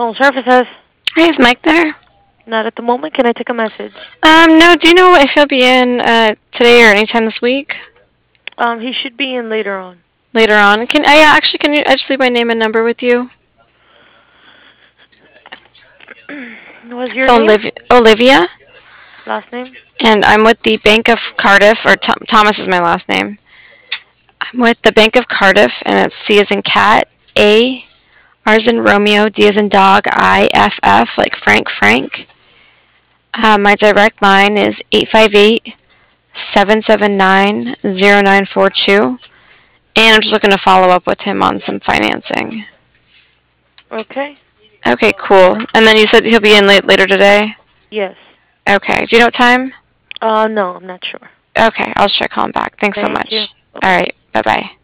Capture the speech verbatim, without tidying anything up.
Phone services. Hey, is Mike there? Not at the moment. Can I take a message? Um, no, do you know if he'll be in uh, today or anytime this week? Um, he should be in later on. Later on? Can I actually, can you, I just leave my name and number with you? What's your It's name? Olivia. Olivia? Last name? And I'm with the Bank of Cardiff, or Th- Thomas is my last name. I'm with the Bank of Cardiff, and it's C as in cat, A, R as in Romeo, D as in dog, I, F, F, like Frank, Frank. Uh, my direct line is eight five eight, seven seven nine, zero nine four two. And I'm just looking to follow up with him on some financing. Okay. Okay, cool. And then you said he'll be in late, later today? Yes. Okay. Do you know what time? Uh, no, I'm not sure. Okay, I'll just try calling back. Thanks so Thank you. much. All Bye-bye. right. Bye-bye.